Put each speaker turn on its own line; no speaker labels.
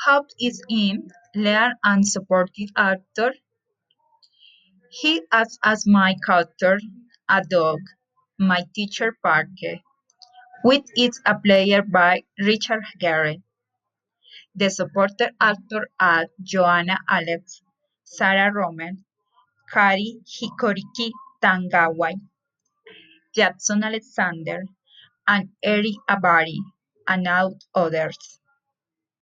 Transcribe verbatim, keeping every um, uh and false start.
Hope is in lead and supporting actor. He acts as my character, a dog, my teacher Parker. With is a player by Richard Gere. The supporting actor are Joanna Alex, Sarah Romer, Kari Hikoriki Tangawai, Jackson Alexander, and Eri Abari, and out others.